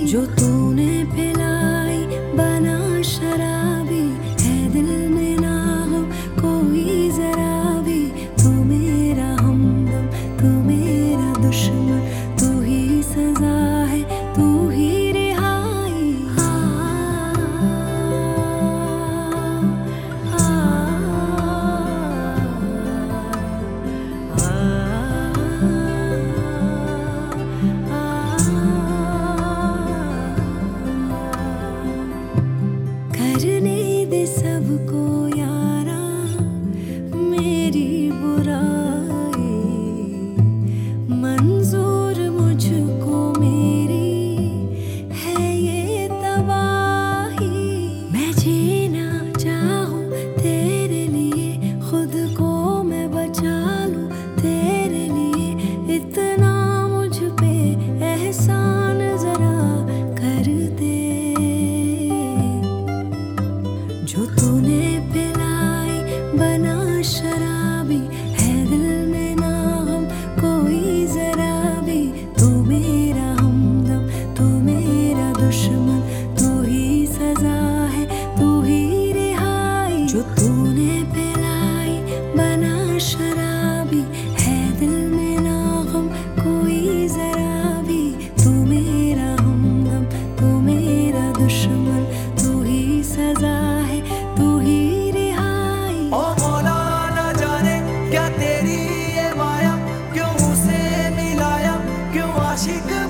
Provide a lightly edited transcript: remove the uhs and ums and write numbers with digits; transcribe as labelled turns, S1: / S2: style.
S1: जो तूने पिलाई बना शराबी है दिल में ना हो कोई जरा भी। तू मेरा हमदम तू मेरा दुश्मन तू ही सजा है तू ही रिहाई। करने दे सबको यारा मेरी बुराई, मंजूर मुझको मेरी है ये तबाही। मैं जीना चाहूँ तेरे लिए खुद को मैं बचा लूँ तेरे लिए, इतना मुझ पे एहसान जरा कर दे। जो तूने पिलाई बना शराबी है दिल में ना हम कोई जरा भी। तू मेरा हमदम तू मेरा दुश्मन तू ही सजा है तू ही रिहाई। जो तूने पिलाई बना शराबी है दिल में ना हम कोई जरा भी। तू मेरा हमदम तू मेरा दुश्मन तू ही सजा है तू ही रिहाई।
S2: ओ मौला न जाने क्या तेरी ये माया, क्यों उसे मिलाया, क्यों आशिक